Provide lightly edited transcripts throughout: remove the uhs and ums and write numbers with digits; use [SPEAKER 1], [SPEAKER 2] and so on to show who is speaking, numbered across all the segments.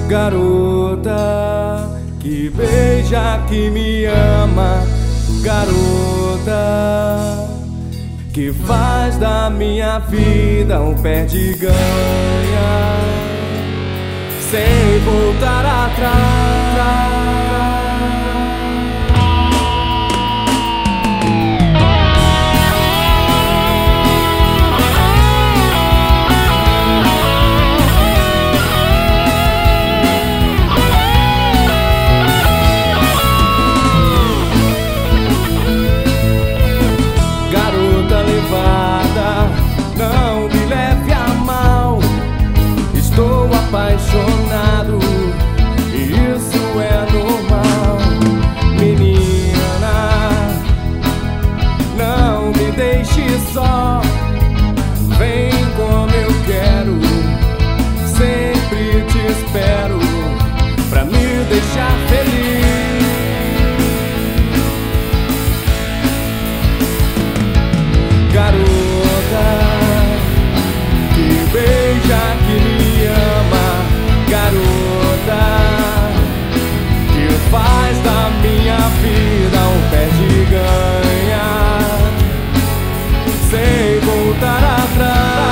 [SPEAKER 1] Garota que beija, que me ama. Garota que faz da minha vida um perde-ganha, sem voltar atrás. Não me leve a mal, estou apaixonado e isso é normal. Menina, não me deixe só, vem como eu quero, sempre te espero pra me deixar feliz. Garota que beija, que me ama. Garota que faz da minha vida um perde-ganha, sem voltar atrás.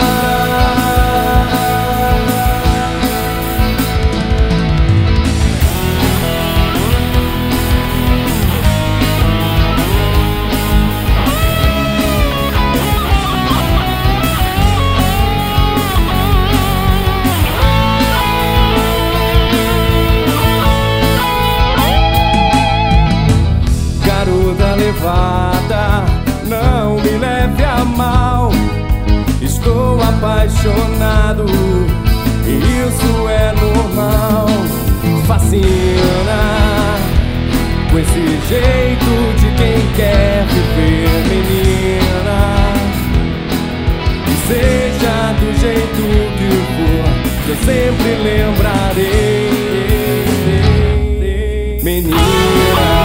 [SPEAKER 1] Levada, não me leve a mal, estou apaixonado e isso é normal. Fascina com esse jeito de quem quer viver, menina, e seja do jeito que for, que eu sempre lembrarei, menina.